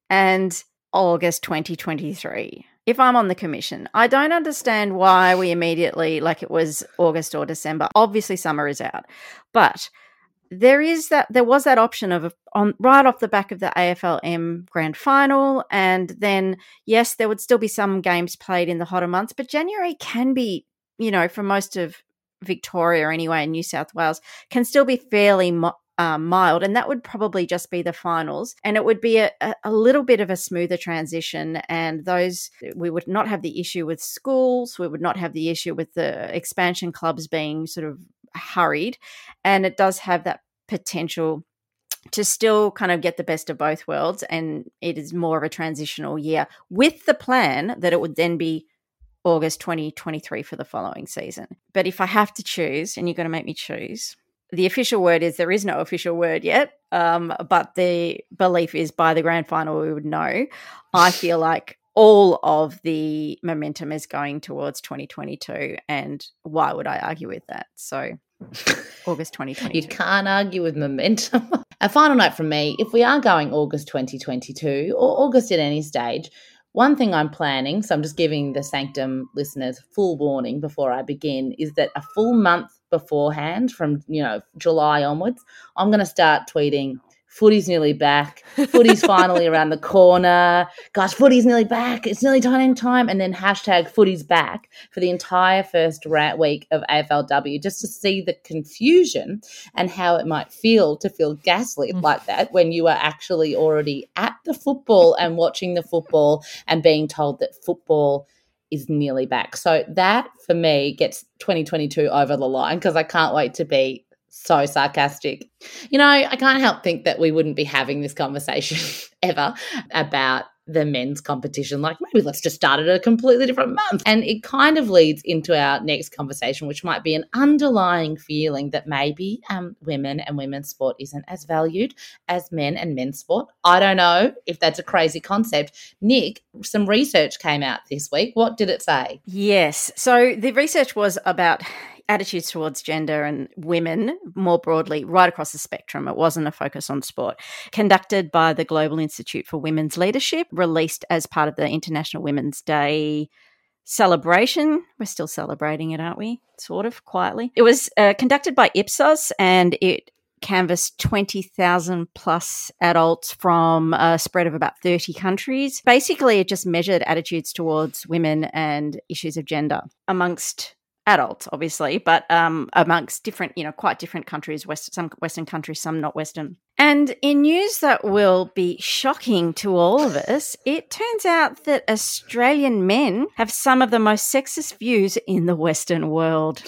and August twenty twenty-three. If I'm on the commission, I don't understand why we immediately, like it was August or December. Obviously summer is out, but there is that, there was that option of on right off the back of the A F L M grand final. And then, yes, there would still be some games played in the hotter months, but January can be, you know, for most of Victoria anyway, and New South Wales, can still be fairly mo- um, mild. And that would probably just be the finals. And it would be a, a little bit of a smoother transition. And those, we would not have the issue with schools. We would not have the issue with the expansion clubs being sort of hurried, and it does have that potential to still kind of get the best of both worlds, and it is more of a transitional year with the plan that it would then be August twenty twenty-three for the following season. But if I have to choose, and you're going to make me choose, the official word is there is no official word yet, um, but the belief is by the grand final we would know. I feel like all of the momentum is going towards twenty twenty-two, and why would I argue with that? So August twenty twenty-two. You can't argue with momentum. A final note from me, if we are going August twenty twenty-two or August at any stage, one thing I'm planning, so I'm just giving the Sanctum listeners full warning before I begin, is that a full month beforehand from, you know, July onwards, I'm going to start tweeting, footy's nearly back. Footy's finally around the corner. Guys, footy's nearly back. It's nearly time time. And then hashtag footy's back for the entire first ra- week of A F L W, just to see the confusion and how it might feel to feel gaslit mm. like that when you are actually already at the football and watching the football and being told that football is nearly back. So that, for me, gets twenty twenty-two over the line, because I can't wait to be so sarcastic. You know, I can't help think that we wouldn't be having this conversation ever about the men's competition. Like, maybe let's just start at a completely different month. And it kind of leads into our next conversation, which might be an underlying feeling that maybe um, women and women's sport isn't as valued as men and men's sport. I don't know if that's a crazy concept. Nick, some research came out this week. What did it say? Yes. So the research was about attitudes towards gender and women more broadly, right across the spectrum. It wasn't a focus on sport. Conducted by the Global Institute for Women's Leadership, released as part of the International Women's Day celebration. We're still celebrating it, aren't we? Sort of, quietly. It was uh, conducted by Ipsos, and it canvassed twenty thousand plus adults from a spread of about thirty countries. Basically, it just measured attitudes towards women and issues of gender amongst adults, obviously, but um, amongst different, you know, quite different countries, West, some Western countries, some not Western. And in news that will be shocking to all of us, it turns out that Australian men have some of the most sexist views in the Western world.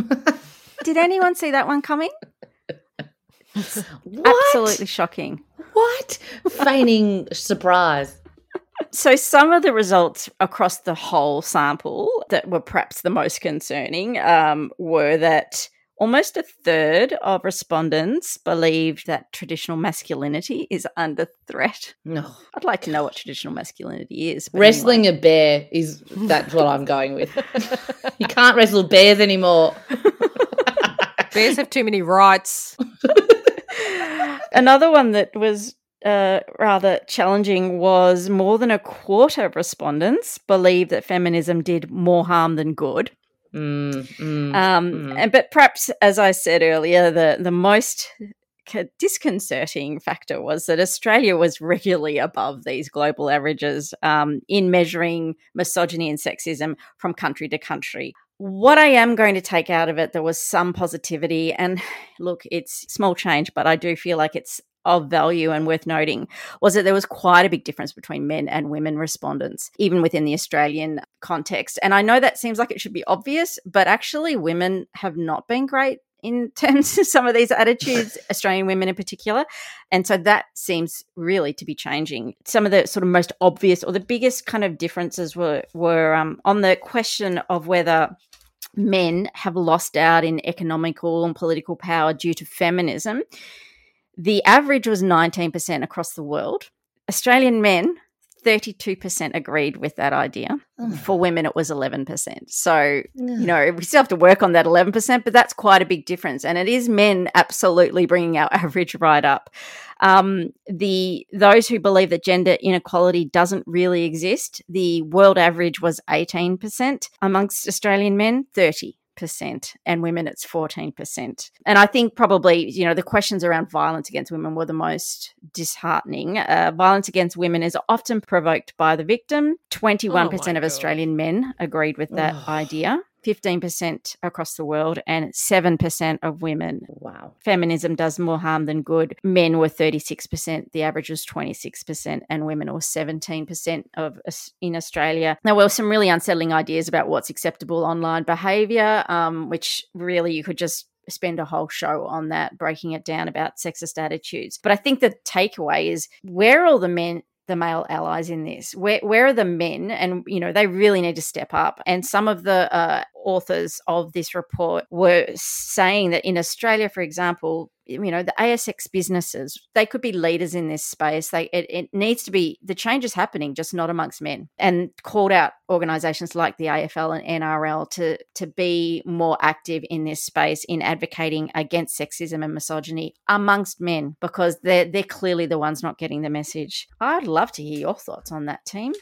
Did anyone see that one coming? Absolutely shocking. What? Feigning surprise. So some of the results across the whole sample that were perhaps the most concerning um, were that almost a third of respondents believed that traditional masculinity is under threat. No. I'd like to know what traditional masculinity is. Wrestling anyway. a bear is, that's what I'm going with. You can't wrestle bears anymore. Bears have too many rights. Another one that was Uh, rather challenging was more than a quarter of respondents believe that feminism did more harm than good. Mm, mm, um, mm. And but perhaps, as I said earlier, the the most disconcerting factor was that Australia was regularly above these global averages um, in measuring misogyny and sexism from country to country. What I am going to take out of it, there was some positivity, and look, it's small change, but I do feel like it's of value and worth noting, was that there was quite a big difference between men and women respondents, even within the Australian context. And I know that seems like it should be obvious, but actually women have not been great in terms of some of these attitudes, Australian women in particular. And so that seems really to be changing. Some of the sort of most obvious or the biggest kind of differences were, were um, on the question of whether men have lost out in economical and political power due to feminism. The average was nineteen percent across the world. Australian men, thirty-two percent agreed with that idea. For women, it was eleven percent. So, you know, we still have to work on that eleven percent, but that's quite a big difference. And it is men absolutely bringing our average right up. Um, the those who believe that gender inequality doesn't really exist, the world average was eighteen percent. Amongst Australian men, thirty percent, and women it's fourteen percent. And I think probably, you know, the questions around violence against women were the most disheartening. Uh, violence against women is often provoked by the victim. twenty-one percent Oh of my Australian men agreed with that Oh. idea. fifteen percent across the world, and seven percent of women. Wow. Feminism does more harm than good. Men were thirty-six percent, the average was twenty-six percent, and women were seventeen percent of in Australia. Now, there were some really unsettling ideas about what's acceptable online behaviour, um, which really you could just spend a whole show on that, breaking it down about sexist attitudes. But I think the takeaway is, where are all the men, the male allies in this? Where where are the men? And, you know, they really need to step up. And some of the uh, authors of this report were saying that in Australia, for example, you know, the A S X businesses, they could be leaders in this space. They it, it needs to be, the change is happening, just not amongst men. And called out organisations like the A F L and N R L to to be more active in this space in advocating against sexism and misogyny amongst men, because they're they're clearly the ones not getting the message. I'd love to hear your thoughts on that, team.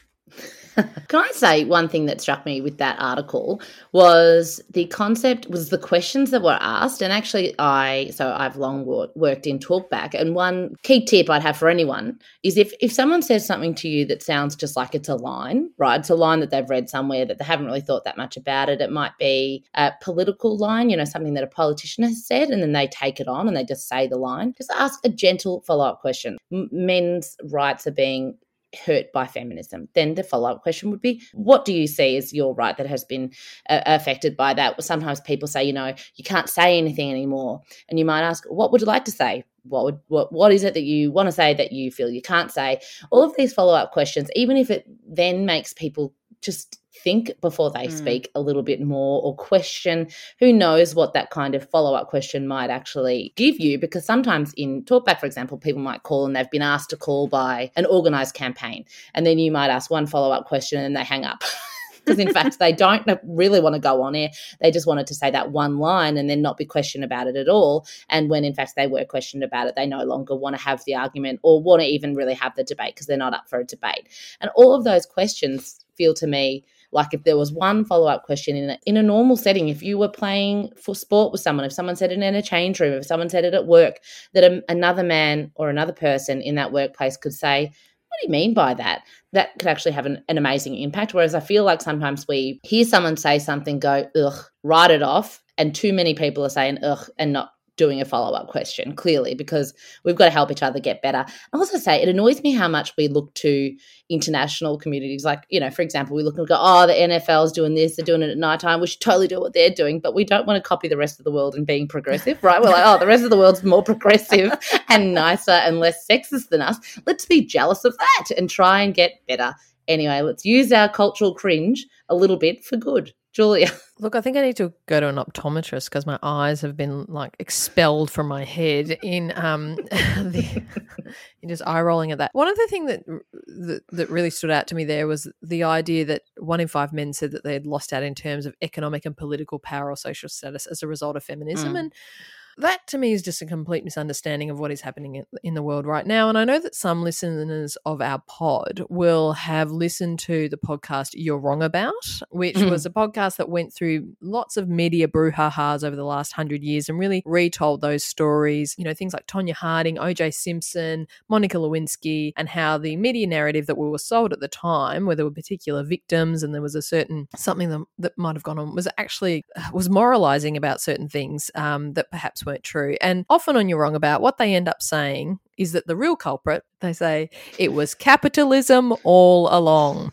Can I say one thing that struck me with that article was the concept, was the questions that were asked. And actually I, so I've long wor- worked in talkback, and one key tip I'd have for anyone is if, if someone says something to you that sounds just like it's a line, right? It's a line that they've read somewhere that they haven't really thought that much about it. It might be a political line, you know, something that a politician has said, and then they take it on and they just say the line. Just ask a gentle follow-up question. M- men's rights are being hurt by feminism. Then the follow-up question would be, what do you see as your right that has been uh, affected by that? Sometimes people say, you know, you can't say anything anymore. And you might ask, what would you like to say? What would what what is it that you want to say that you feel you can't say? All of these follow-up questions, even if it then makes people just think before they mm. speak a little bit more, or question, who knows what that kind of follow-up question might actually give you. Because sometimes in talkback, for example, people might call and they've been asked to call by an organised campaign, and then you might ask one follow-up question and they hang up. Because in fact, they don't really want to go on air. They just wanted to say that one line and then not be questioned about it at all. And when in fact they were questioned about it, they no longer want to have the argument or want to even really have the debate, because they're not up for a debate. And all of those questions feel to me like if there was one follow-up question in a, in a normal setting, if you were playing for sport with someone, if someone said it in a change room, if someone said it at work, that a, another man or another person in that workplace could say, what do you mean by that? That could actually have an, an amazing impact. Whereas I feel like sometimes we hear someone say something, go, ugh, write it off, and too many people are saying, ugh, and not doing a follow-up question, clearly, because we've got to help each other get better. I also say it annoys me how much we look to international communities. Like, you know, for example, we look and go, oh, the N F L is doing this, they're doing it at nighttime, we should totally do what they're doing, but we don't want to copy the rest of the world in being progressive, right? We're like, oh, the rest of the world's more progressive and nicer and less sexist than us. Let's be jealous of that and try and get better. Anyway, let's use our cultural cringe a little bit for good. Julia. Look, I think I need to go to an optometrist because my eyes have been like expelled from my head in um the, in just eye rolling at that. One of the things that, that that really stood out to me there was the idea that one in five men said that they had lost out in terms of economic and political power or social status as a result of feminism. Mm. And that to me is just a complete misunderstanding of what is happening in, in the world right now. And I know that some listeners of our pod will have listened to the podcast You're Wrong About, which mm. was a podcast that went through lots of media brouhahas over the last hundred years and really retold those stories, you know, things like Tonya Harding, O J Simpson, Monica Lewinsky, and how the media narrative that we were sold at the time, where there were particular victims and there was a certain something that, that might have gone on, was actually was moralizing about certain things um, that perhaps weren't true. And often on You're Wrong About, what they end up saying is that the real culprit, they say, it was capitalism all along.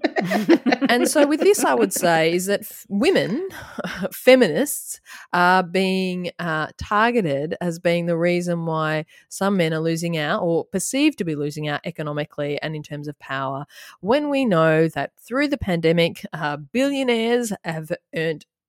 And so with this, I would say is that f- women, feminists, are being uh, targeted as being the reason why some men are losing out or perceived to be losing out economically and in terms of power, when we know that through the pandemic, uh, billionaires have earned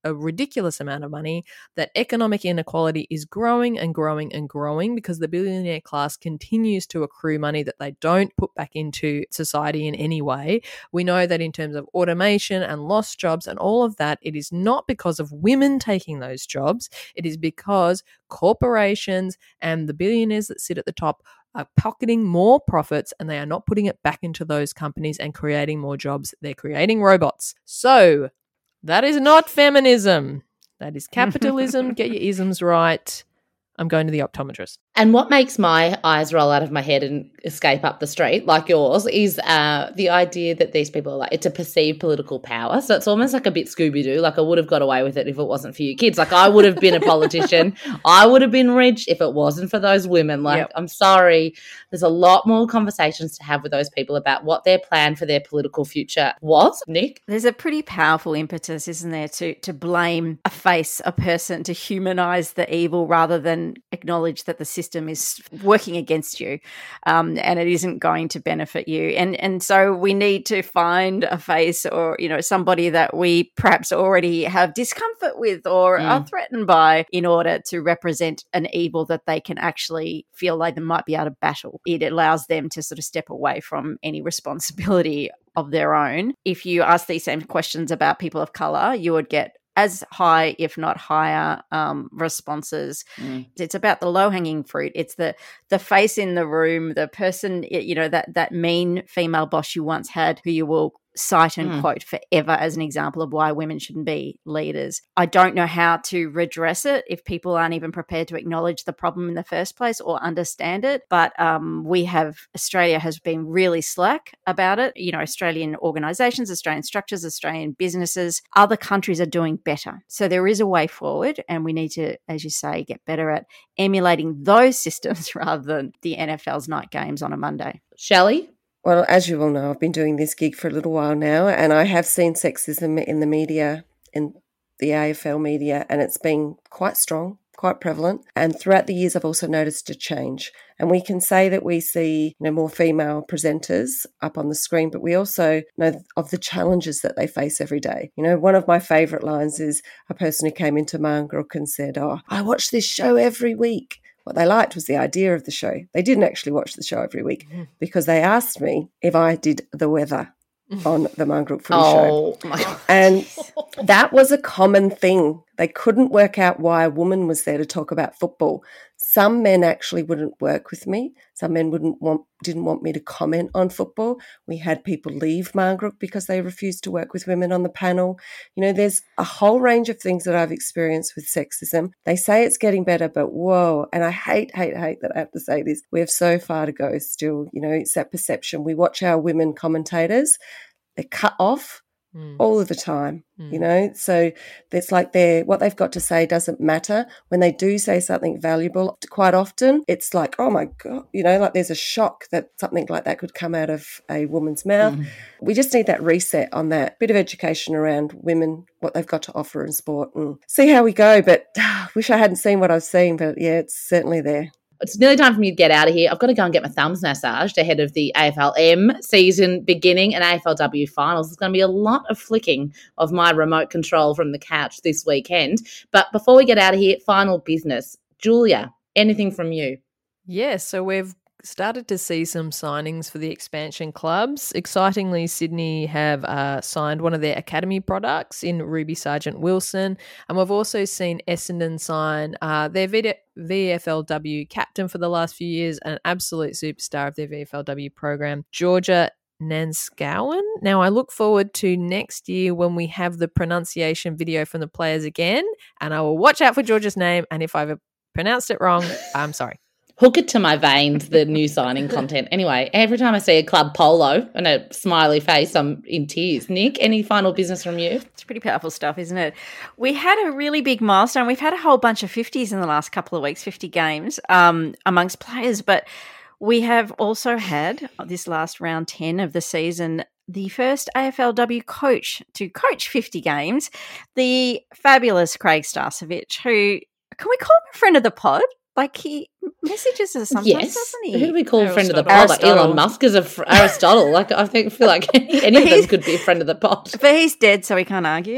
a ridiculous amount of money, that economic inequality is growing and growing and growing because the billionaire class continues to accrue money that they don't put back into society in any way. We know that in terms of automation and lost jobs and all of that, it is not because of women taking those jobs. It is because corporations and the billionaires that sit at the top are pocketing more profits and they are not putting it back into those companies and creating more jobs. They're creating robots. So that is not feminism. That is capitalism. Get your isms right. I'm going to the optometrist. And what makes my eyes roll out of my head and escape up the street, like yours, is uh, the idea that these people are like, it's a perceived political power. So it's almost like a bit Scooby-Doo. Like I would have got away with it if it wasn't for you kids. Like I would have been a politician. I would have been rich if it wasn't for those women. Like, yep. I'm sorry. There's a lot more conversations to have with those people about what their plan for their political future was. Nick? There's a pretty powerful impetus, isn't there, to, to blame a face, a person, to humanize the evil rather than acknowledge that the system system is working against you, um, and it isn't going to benefit you. And and so we need to find a face, or you know, somebody that we perhaps already have discomfort with or mm. are threatened by, in order to represent an evil that they can actually feel like they might be able to battle. It allows them to sort of step away from any responsibility of their own. If you ask these same questions about people of colour, you would get as high, if not higher, um, responses. Mm. It's about the low-hanging fruit. It's the the face in the room, the person, you know, that that mean female boss you once had, who you will cite and mm. quote forever as an example of why women shouldn't be leaders. I don't know how to redress it if people aren't even prepared to acknowledge the problem in the first place or understand it. But um, we have, Australia has been really slack about it. You know, Australian organisations, Australian structures, Australian businesses, other countries are doing better. So there is a way forward, and we need to, as you say, get better at emulating those systems rather than the N F L's night games on a Monday. Shelley? Well, as you all know, I've been doing this gig for a little while now, and I have seen sexism in the media, in the A F L media, and it's been quite strong, quite prevalent. And throughout the years, I've also noticed a change. And we can say that we see, you know, more female presenters up on the screen, but we also know of the challenges that they face every day. You know, one of my favourite lines is a person who came into Marngrook and said, "Oh, I watch this show every week." What they liked was the idea of the show. They didn't actually watch the show every week mm. because they asked me if I did the weather on the Marngrook Footy oh, Show. My and that was a common thing. They couldn't work out why a woman was there to talk about football. Some men actually wouldn't work with me. Some men wouldn't want, didn't want me to comment on football. We had people leave Marngrook because they refused to work with women on the panel. You know, there's a whole range of things that I've experienced with sexism. They say it's getting better, but whoa, and I hate, hate, hate that I have to say this. We have so far to go still. You know, it's that perception. We watch our women commentators. They're cut off mm. all of the time, mm. you know. So it's like they're, what they've got to say doesn't matter. When they do say something valuable, quite often it's like, oh my God, you know, like there's a shock that something like that could come out of a woman's mouth. Mm. We just need that reset on that, bit of education around women, what they've got to offer in sport, and see how we go. But uh, wish I hadn't seen what I've seen, but yeah, it's certainly there. It's nearly time for me to get out of here. I've got to go and get my thumbs massaged ahead of the A F L M season beginning and A F L W finals. There's going to be a lot of flicking of my remote control from the couch this weekend. But before we get out of here, final business. Julia, anything from you? Yeah, so we've started to see some signings for the expansion clubs. Excitingly, Sydney have uh, signed one of their academy products in Ruby Sargent-Wilson, and we've also seen Essendon sign uh, their V F L W captain for the last few years, an absolute superstar of their V F L W program, Georgia Nanscowan. Now, I look forward to next year when we have the pronunciation video from the players again, and I will watch out for Georgia's name, and if I've pronounced it wrong, I'm sorry. Hook it to my veins, the new signing content. Anyway, every time I see a club polo and a smiley face, I'm in tears. Nick, any final business from you? It's pretty powerful stuff, isn't it? We had a really big milestone. We've had a whole bunch of fifties in the last couple of weeks, fifty games um, amongst players, but we have also had this last round ten of the season the first A F L W coach to coach fifty games, the fabulous Craig Starcevich, who, can we call him a friend of the pod? Like, he messages us sometimes, yes. doesn't he? Who do we call Aristotle. Friend of the pod? Like Elon Musk is a fr- Aristotle. Like, I think feel like any of them could be a friend of the pod. But he's dead, so we can't argue.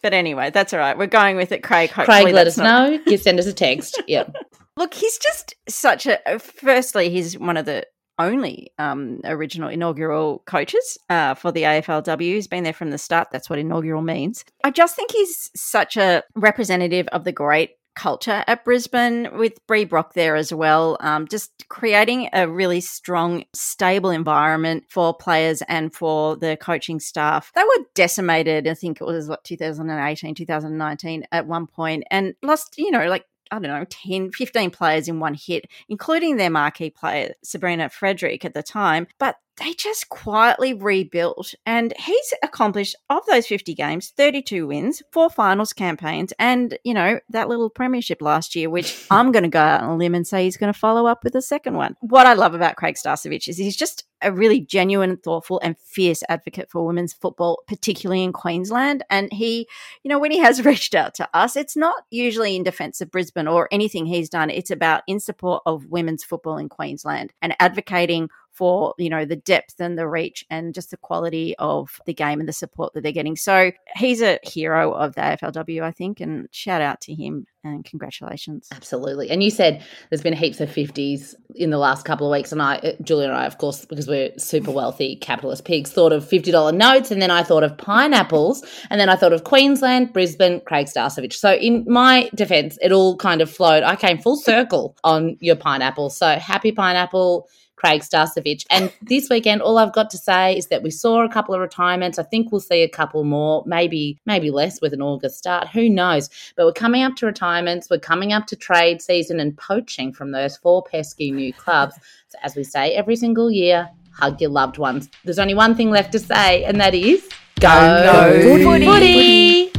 But anyway, that's all right. We're going with it, Craig. Hopefully Craig, let us not... know. You send us a text. Yep. Look, he's just such a. Firstly, he's one of the only um, original inaugural coaches uh, for the A F L W. He's been there from the start. That's what inaugural means. I just think he's such a representative of the great culture at Brisbane, with Bree Brock there as well, um, just creating a really strong, stable environment for players and for the coaching staff. They were decimated, I think it was, what, two thousand eighteen, two thousand nineteen at one point, and lost, you know, like, I don't know, ten, fifteen players in one hit, including their marquee player, Sabrina Frederick at the time. But they just quietly rebuilt, and he's accomplished, of those fifty games, thirty-two wins, four finals campaigns, and, you know, that little premiership last year, which I'm going to go out on a limb and say he's going to follow up with a second one. What I love about Craig Starcevich is he's just a really genuine, thoughtful and fierce advocate for women's football, particularly in Queensland. And he, you know, when he has reached out to us, it's not usually in defence of Brisbane or anything he's done. It's about in support of women's football in Queensland and advocating for, you know, the depth and the reach and just the quality of the game and the support that they're getting. So he's a hero of the A F L W, I think, and shout out to him and congratulations. Absolutely. And you said there's been heaps of fifties in the last couple of weeks, and I, Julia and I, of course, because we're super wealthy capitalist pigs, thought of fifty dollar notes, and then I thought of pineapples, and then I thought of Queensland, Brisbane, Craig Starcevich. So in my defence, it all kind of flowed. I came full circle on your pineapple. So happy pineapple, Craig Starcevich. And this weekend, all I've got to say is that we saw a couple of retirements. I think we'll see a couple more, maybe maybe less with an August start. Who knows? But we're coming up to retirements. We're coming up to trade season and poaching from those four pesky new clubs. So as we say every single year, hug your loved ones. There's only one thing left to say, and that is go, go footy. footy. footy.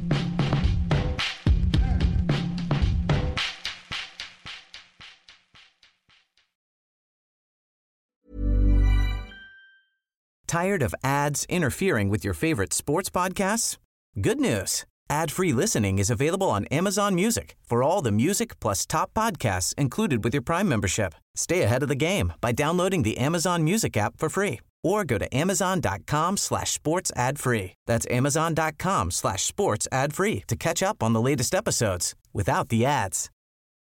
Tired of ads interfering with your favorite sports podcasts? Good news. Ad-free listening is available on Amazon Music for all the music plus top podcasts included with your Prime membership. Stay ahead of the game by downloading the Amazon Music app for free or go to amazon.com slash sports ad free. That's amazon.com slash sports ad free to catch up on the latest episodes without the ads.